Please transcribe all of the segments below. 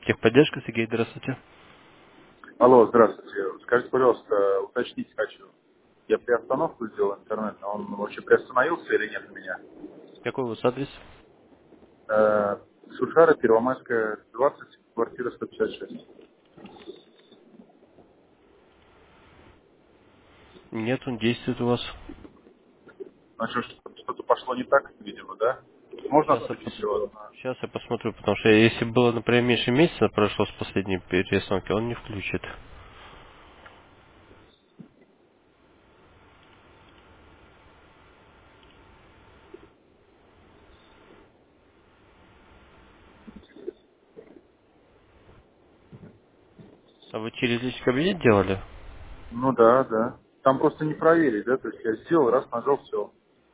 Техподдержка, Сергей, здравствуйте. Алло, здравствуйте. Скажите, пожалуйста, уточнить хочу. Я приостановку сделал интернет, а он вообще приостановился или нет у меня? Какой у вас адрес? Сушара, Первомайская, 20, квартира 156. Нет, он действует у вас. Ну что, что-то пошло не так, видимо, да? Можно отключить его? Сейчас я посмотрю, потому что если было, например, меньше месяца прошло с последней перестановки, он не включит. А вы через личный кабинет делали? Ну да, да. Там просто не проверить, да? То есть я сделал, раз нажал, все.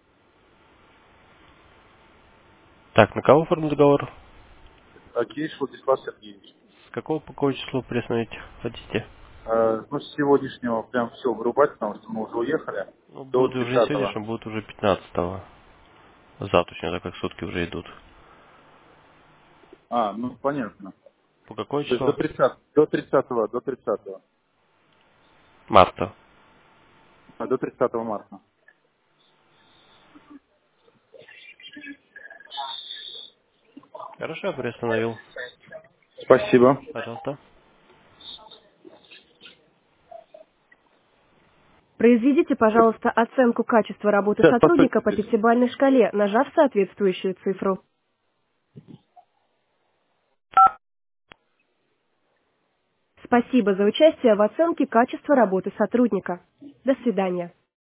Так, на кого оформлен договор? Окей, Владислав Сергеевич. С какого по какое число приостановить хотите? Ну, с сегодняшнего прям все вырубать, потому что мы уже уехали Ну, до будет уже не 30-го. сегодняшнего, будет уже 15-го. Завтрашнего, так как сутки уже идут. Ну понятно. По какое То есть до число? 30, до 30, до 30, Марта. до 30 марта. Хорошо, я приостановил. Спасибо. Пожалуйста. Произведите, пожалуйста, оценку качества работы Сейчас, постойте сотрудника по здесь. пятибалльной шкале, нажав соответствующую цифру. Спасибо за участие в оценке качества работы сотрудника. До свидания.